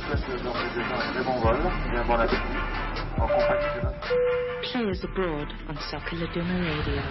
souhaite d'ores et déjà un très bon vol, bien bon appétit, en compagnie de notre... Players Abroad on Soccer Laguna Radio.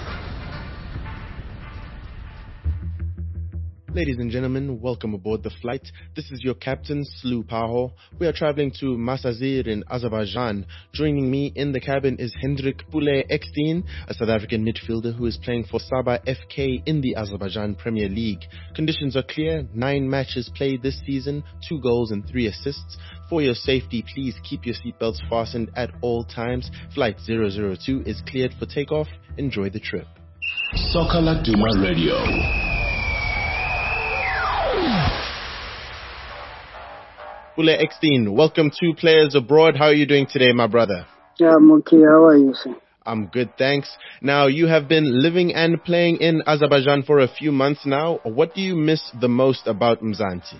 Ladies and gentlemen, welcome aboard the flight. This is your captain, Slu Paho. We are traveling to Masazir in Azerbaijan. Joining me in the cabin is Hendrik Pule Ekstein, a South African midfielder who is playing for Sabah FK in the Azerbaijan Premier League. Conditions are clear, 9 matches played this season, 2 goals and 3 assists. For your safety, please keep your seatbelts fastened at all times. Flight 002 is cleared for takeoff. Enjoy the trip. Soccer Laduma Radio. Pule Ekstein, welcome to Players Abroad. How are you doing today, my brother? Yeah, I'm okay. How are you, sir? I'm good, thanks. Now, you have been living and playing in Azerbaijan for a few months now. What do you miss the most about Mzansi?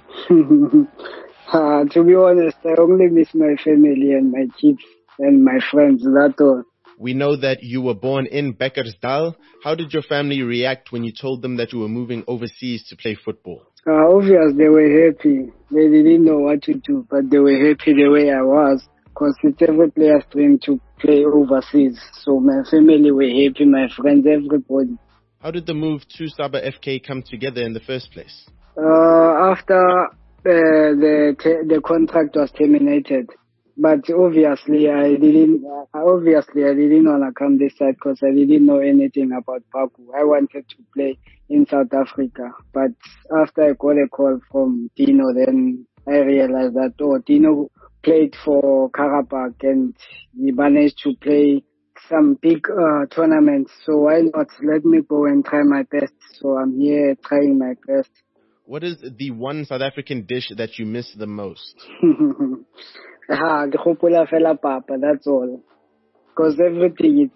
To be honest, I only miss my family and my kids and my friends, that's all. We know that you were born in Bekkersdal. How did your family react when you told them that you were moving overseas to play football? Obviously, they were happy. They didn't know what to do, but they were happy the way I was, because it's every player's dream to play overseas. So my family were happy, my friends, everybody. How did the move to Sabah FK come together in the first place? After the contract was terminated, but obviously I didn't want to come this side because I didn't know anything about Baku. I wanted to play in South Africa, but after I got a call from Dino, then I realized that Dino played for Karabakh and he managed to play some big tournaments. So why not let me go and try my best? So I'm here trying my best. What is the one South African dish that you miss the most? The khopula fela papa, that's all. Because everything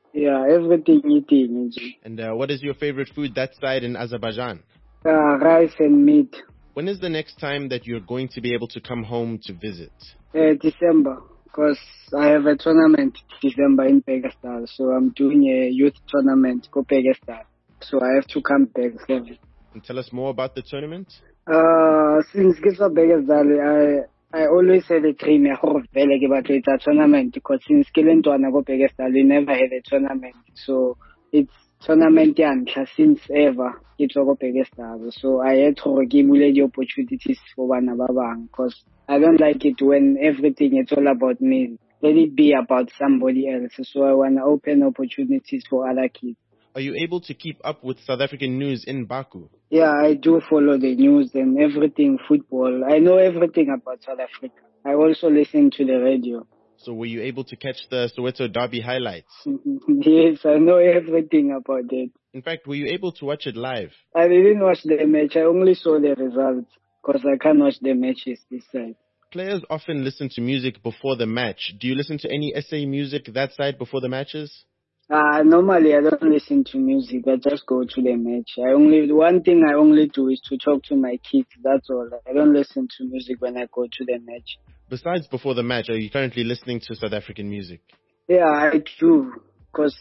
eating. And what is your favorite food that side in Azerbaijan? Rice and meat. When is the next time that you're going to be able to come home to visit? December, because I have a tournament December in Pegastal. So I'm doing a youth tournament, go Pegastal. So I have to come back. And tell us more about the tournament. Since Pegastal, I always had a dream of it's a tournament, because since Kilentwana go Pegastal, we never had a tournament. So it's tournament since ever. It's go Pegastal. So I had to give the opportunities for one because I don't like it when everything is all about me. Let it be about somebody else. So I want to open opportunities for other kids. Are you able to keep up with South African news in Baku? Yeah, I do follow the news and everything, football. I know everything about South Africa. I also listen to the radio. So were you able to catch the Soweto Derby highlights? Yes, I know everything about it. In fact, were you able to watch it live? I didn't watch the match. I only saw the results because I can't watch the matches this side. Players often listen to music before the match. Do you listen to any SA music that side before the matches? Normally I don't listen to music. I just go to the match. One thing I only do is to talk to my kids. That's all. I don't listen to music when I go to the match. Besides before the match, are you currently listening to South African music? Yeah, I do. Because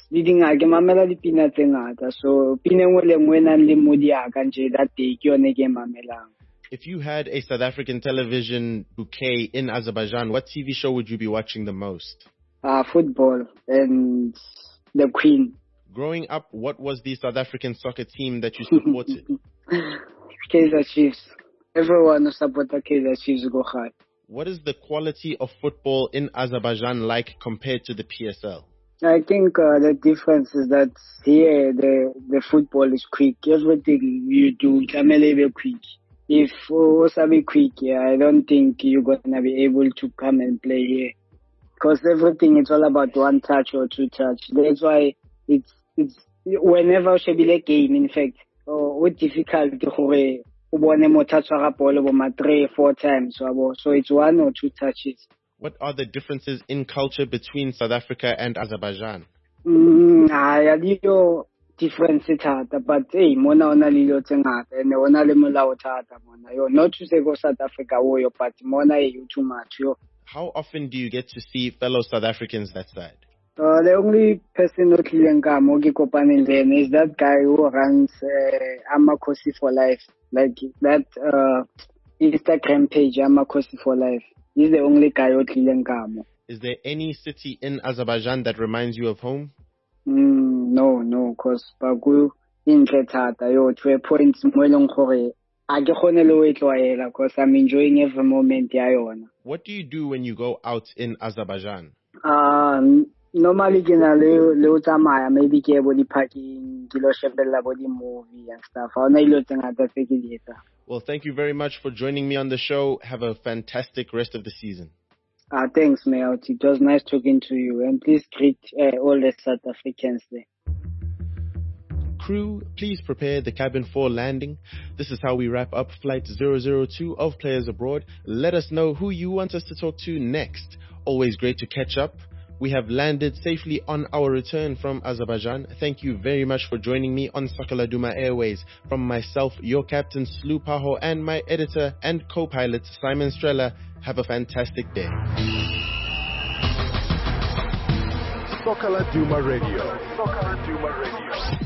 so if you had a South African television bouquet in Azerbaijan, what TV show would you be watching the most? Football and the Queen. Growing up, what was the South African soccer team that you supported? Kaizer Chiefs. Everyone who supported Kaizer Chiefs go high. What is the quality of football in Azerbaijan like compared to the PSL? I think the difference is that here the football is quick. Everything you do can be quick. If also be quick, I don't think you're gonna be able to come and play here. Because everything is all about one touch or two touch. That's why it's whenever you play a game, in fact, it's difficult to touch a ball 3 or 4 times. So it's 1 or 2 touches. What are the differences in culture between South Africa and Azerbaijan? Difference but hey, mona ona lilo tsengata and ona le molao thata mona yo, not to say go South Africa yo, but mona you too much yo. How often do you get to see fellow South Africans that side? The only person not Mogi Kopanin then is that guy who runs Amakosi for Life. Like that Instagram page, Amakosi for Life. He's the only guy who Kamo. Is there any city in Azerbaijan that reminds you of home? No, cause Bagu in Ketata, yo, 2 points, Mwelong Kore. I just want to know it, cause I'm enjoying every moment. What do you do when you go out in Azerbaijan? Normally, maybe get body parking, body movie and stuff. Well, thank you very much for joining me on the show. Have a fantastic rest of the season. Thanks, Mel. It was nice talking to you. And please greet all the South Africans there. Crew, please prepare the cabin for landing. This is how we wrap up Flight 002 of Players Abroad. Let us know who you want us to talk to next. Always great to catch up. We have landed safely on our return from Azerbaijan. Thank you very much for joining me on Sakala Duma Airways. From myself, your captain Slu Paho, and my editor and co-pilot Simon Strella, have a fantastic day. Sakala Duma Radio.